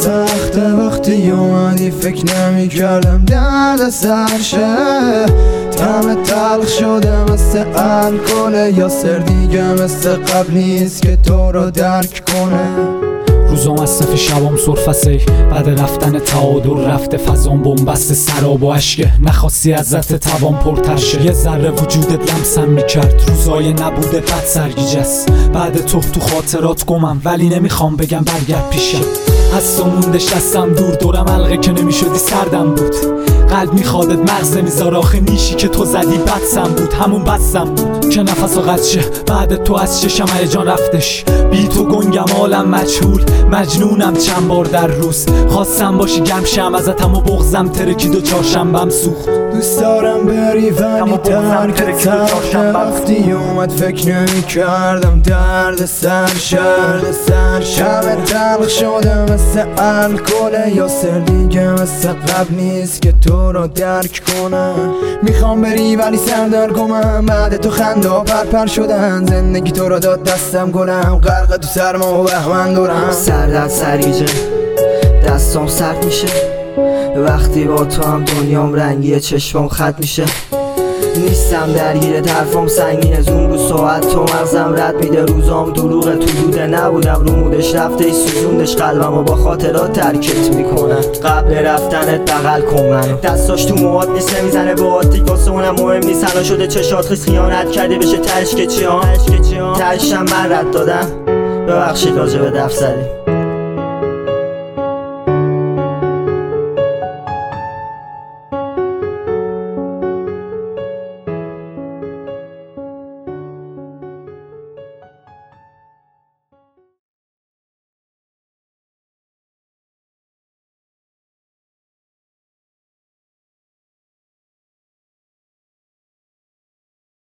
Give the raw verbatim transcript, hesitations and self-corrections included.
سخته وقتی اومدی فکر نمی کردم درد سرشه طعم تلخ شده مثل الکل یا سر دیگه مثل قبل نیست که تو رو درک کنه روزام از صف شبام سرفسه بعد رفتن تعادل رفته فضام بنبست سراب و عشقه نخواستی عزت توان پرتر شه یه ذره وجودت لمسم میکرد روزای نبوده بد سرگیجست بعد تو تو خاطرات گمم ولی نمیخوام بگم برگرد پیشم از تو موندش دستم دور دورم حلقه که نمیشدی سردم بود قلب میخوادت مغز نمیذار آخه نیشی که تو زدی بدسم بود همون بدسم بود که نفس و قدشه بعد تو از چشم هیجان رفتش بی تو گنگم عالم مجهول مجنونم چند بار در روز خواستم باشی گمشم ازتم و بغزم ترکید و چهارشنبم سوخت دوست دارم بری ولی ترک سخته وقتی اومد فکر نمی کردم درد سرشه شب تلخ شده مثل الکل یا سر دیگه مثل قبل نیست که تو رو درک کنم میخوام بری ولی سردر گمم بعد تو خنده ها پرپر شدن زندگی تو رو داد دستم گلم غرق تو سرما و بهمن دورم سردت سریجه دستام سرد میشه وقتی با تو هم دنیام رنگیه چشمام خط میشه نیستم درگیر طرفام سنگینه زون رو ساعت تو مغزم رد میده روزام دروغه تو دوده نبودم رو مودش رفته ای سوزوندش قلبم و با خاطرات ترکت میکنه قبل رفتنت بغل کن منو دستاش تو موهات نیست نمیزنه با آتیک واسه اونم مهم نیست الان شده چشات خیس خیانت کرده بشه تهش که چی ها تهشم من رد دادم ببخشید راجع به دف زدیم